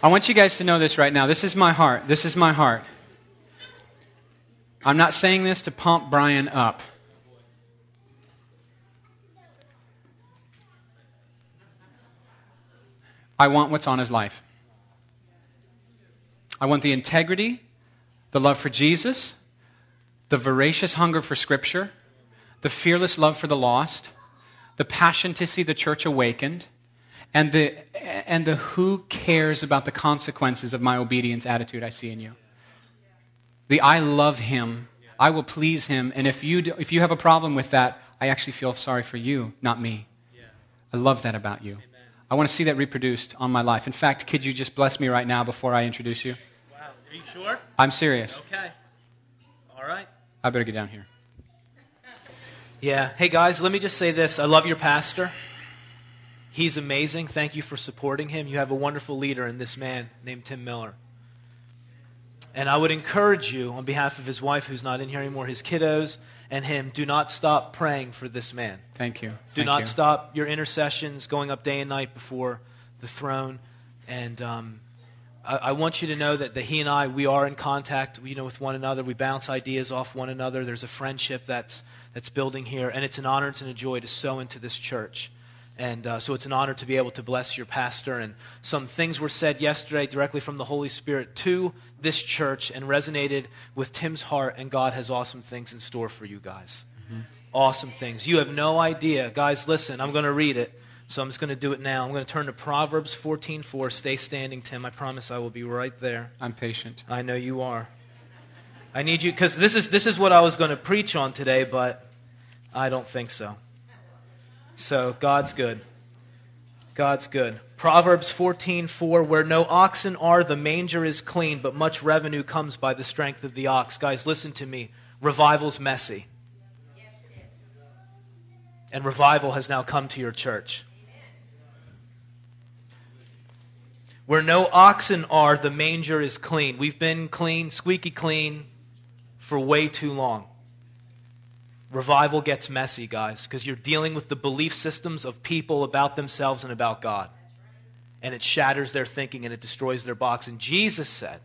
I want you guys to know this right now. This is my heart. This is my heart. I'm not saying this to pump Brian up. I want what's on his life. I want the integrity, the love for Jesus, the voracious hunger for Scripture, the fearless love for the lost, the passion to see the church awakened, and the who cares about the consequences of my obedience attitude I see in you. The I love him, I will please him, and if you have a problem with that, I actually feel sorry for you, not me. I love that about you. I want to see that reproduced on my life. In fact, could you just bless me right now before I introduce you? Wow, are you sure? I'm serious. Okay. All right. I better get down here. Yeah. Hey, guys, let me just say this. I love your pastor. He's amazing. Thank you for supporting him. You have a wonderful leader in this man named Tim Miller. And I would encourage you, on behalf of his wife, who's not in here anymore, his kiddos, and him, do not stop praying for this man. Thank you. Do not stop your intercessions, going up day and night before the throne. And I want you to know that he and I, we are in contact, with one another. We bounce ideas off one another. There's a friendship that's building here, and it's an honor and a joy to sow into this church. And so it's an honor to be able to bless your pastor. And some things were said yesterday directly from the Holy Spirit to this church and resonated with Tim's heart, and God has awesome things in store for you guys. Mm-hmm. Awesome things. You have no idea. Guys, listen, I'm going to read it, so I'm just going to do it now. I'm going to turn to Proverbs 14:4. Stay standing, Tim. I promise I will be right there. I'm patient. I know you are. I need you, because this is what I was going to preach on today, but I don't think so. So God's good. God's good. Proverbs 14:4, where no oxen are, the manger is clean, but much revenue comes by the strength of the ox. Guys, listen to me. Revival's messy. Yes, it is. And revival has now come to your church. Where no oxen are, the manger is clean. We've been clean, squeaky clean, for way too long. Revival gets messy, guys, because you're dealing with the belief systems of people about themselves and about God. And it shatters their thinking and it destroys their box. And Jesus said,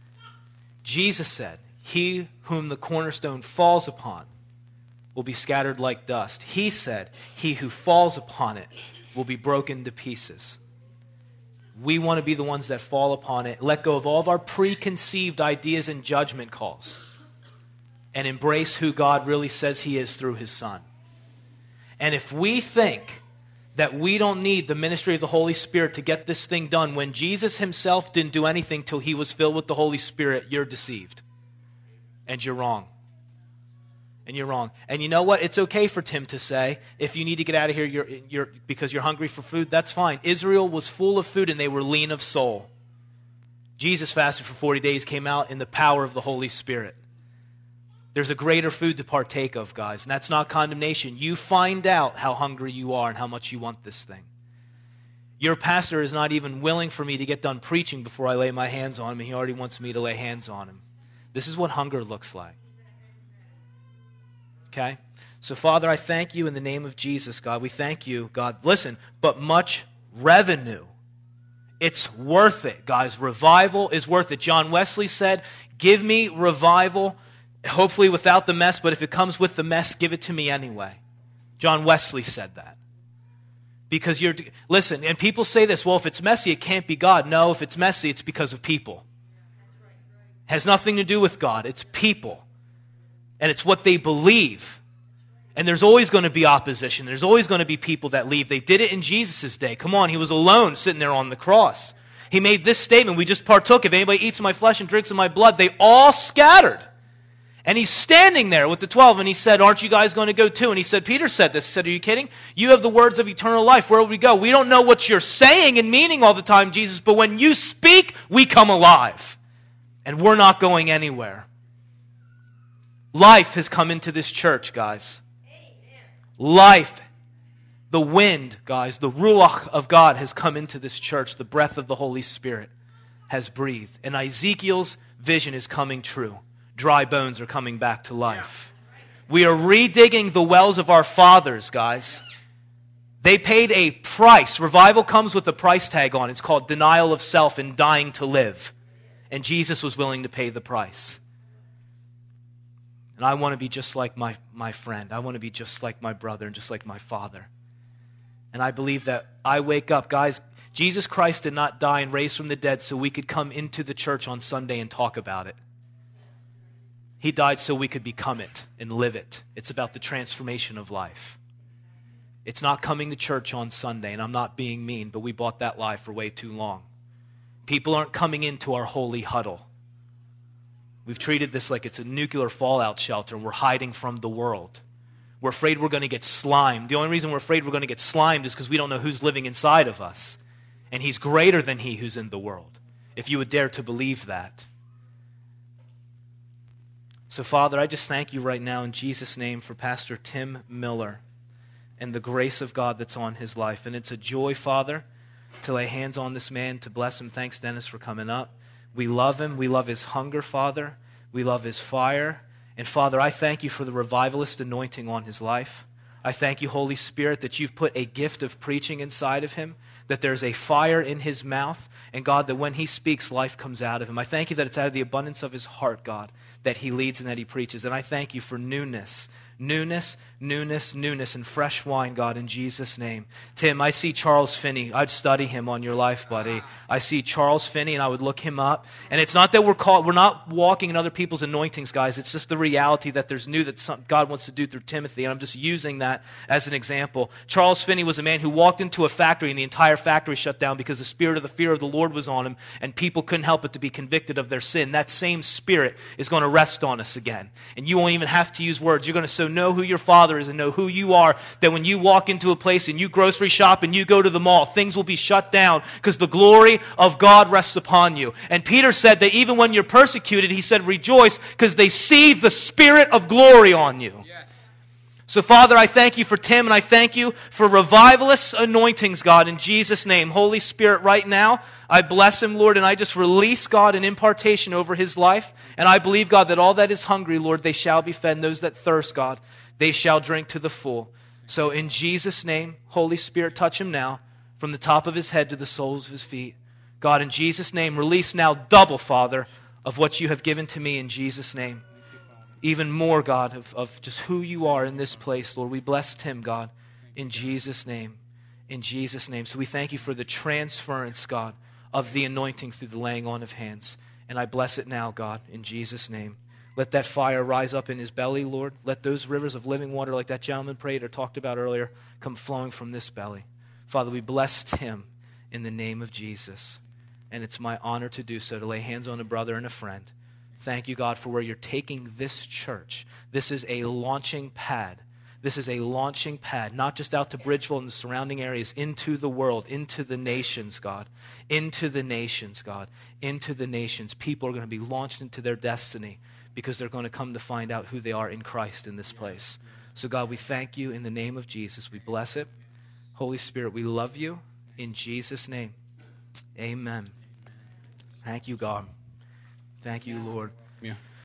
he whom the cornerstone falls upon will be scattered like dust. He said, he who falls upon it will be broken to pieces. We want to be the ones that fall upon it, let go of all of our preconceived ideas and judgment calls, and embrace who God really says he is through his Son. And if we think that we don't need the ministry of the Holy Spirit to get this thing done, when Jesus himself didn't do anything till he was filled with the Holy Spirit, you're deceived. And you're wrong. And you're wrong. And you know what? It's okay for Tim to say, if you need to get out of here you're because you're hungry for food, that's fine. Israel was full of food and they were lean of soul. Jesus fasted for 40 days, came out in the power of the Holy Spirit. There's a greater food to partake of, guys, and that's not condemnation. You find out how hungry you are and how much you want this thing. Your pastor is not even willing for me to get done preaching before I lay my hands on him, and he already wants me to lay hands on him. This is what hunger looks like. Okay? So, Father, I thank you in the name of Jesus, God. We thank you, God. Listen, but much revenue. It's worth it, guys. Revival is worth it. John Wesley said, give me revival, hopefully without the mess, but if it comes with the mess, give it to me anyway. John Wesley said that. Because listen, and people say this, well, if it's messy, it can't be God. No, if it's messy, it's because of people. It has nothing to do with God. It's people. And it's what they believe. And there's always going to be opposition. There's always going to be people that leave. They did it in Jesus' day. Come on, he was alone sitting there on the cross. He made this statement, we just partook. If anybody eats of my flesh and drinks of my blood, they all scattered. And he's standing there with the 12, and he said, aren't you guys going to go too? And he said, Peter said this. He said, are you kidding? You have the words of eternal life. Where will we go? We don't know what you're saying and meaning all the time, Jesus, but when you speak, we come alive. And we're not going anywhere. Life has come into this church, guys. Life. The wind, guys, the ruach of God has come into this church. The breath of the Holy Spirit has breathed. And Ezekiel's vision is coming true. Dry bones are coming back to life. We are redigging the wells of our fathers, guys. They paid a price. Revival comes with a price tag on it. It's called denial of self and dying to live. And Jesus was willing to pay the price. And I want to be just like my friend. I want to be just like my brother and just like my father. And I believe that I wake up. Guys, Jesus Christ did not die and raise from the dead so we could come into the church on Sunday and talk about it. He died so we could become it and live it. It's about the transformation of life. It's not coming to church on Sunday, and I'm not being mean, but we bought that lie for way too long. People aren't coming into our holy huddle. We've treated this like it's a nuclear fallout shelter, and we're hiding from the world. We're afraid we're going to get slimed. The only reason we're afraid we're going to get slimed is because we don't know who's living inside of us. And he's greater than he who's in the world, if you would dare to believe that. So, Father, I just thank you right now in Jesus' name for Pastor Tim Miller and the grace of God that's on his life. And it's a joy, Father, to lay hands on this man, to bless him. Thanks, Dennis, for coming up. We love him. We love his hunger, Father. We love his fire. And, Father, I thank you for the revivalist anointing on his life. I thank you, Holy Spirit, that you've put a gift of preaching inside of him, that there's a fire in his mouth, and, God, that when he speaks, life comes out of him. I thank you that it's out of the abundance of his heart, God, that he leads and that he preaches. And I thank you for newness, and fresh wine, God, in Jesus' name. Tim, I see Charles Finney. I'd study him on your life, buddy. I see Charles Finney, and I would look him up. And it's not that we're not walking in other people's anointings, guys. It's just the reality that there's new that God wants to do through Timothy, and I'm just using that as an example. Charles Finney was a man who walked into a factory, and the entire factory shut down because the spirit of the fear of the Lord was on him, and people couldn't help but to be convicted of their sin. That same spirit is going to rest on us again. And you won't even have to use words. You're going to so know who your Father is and know who you are, that when you walk into a place and you grocery shop and you go to the mall, things will be shut down because the glory of God rests upon you. And Peter said that even when you're persecuted, he said, rejoice because they see the Spirit of glory on you. Yes. So, Father, I thank you for Tim, and I thank you for revivalist anointings, God, in Jesus' name. Holy Spirit, right now, I bless him, Lord, and I just release, God, an impartation over his life. And I believe, God, that all that is hungry, Lord, they shall be fed. And those that thirst, God, they shall drink to the full. So in Jesus' name, Holy Spirit, touch him now from the top of his head to the soles of his feet. God, in Jesus' name, release now double, Father, of what you have given to me in Jesus' name. Even more, God, of just who you are in this place, Lord. We bless Tim, God, in Jesus' name. In Jesus' name. So we thank you for the transference, God, of the anointing through the laying on of hands. And I bless it now, God, in Jesus' name. Let that fire rise up in his belly, Lord. Let those rivers of living water, like that gentleman prayed or talked about earlier, come flowing from this belly. Father, we blessed him in the name of Jesus. And it's my honor to do so, to lay hands on a brother and a friend. Thank you, God, for where you're taking this church. This is a launching pad. This is a launching pad, not just out to Bridgeville and the surrounding areas, into the world, into the nations, God. Into the nations, God. Into the nations. People are going to be launched into their destiny because they're going to come to find out who they are in Christ in this place. So, God, we thank you in the name of Jesus. We bless it. Holy Spirit, we love you in Jesus' name. Amen. Thank you, God. Thank you, Lord. Yeah.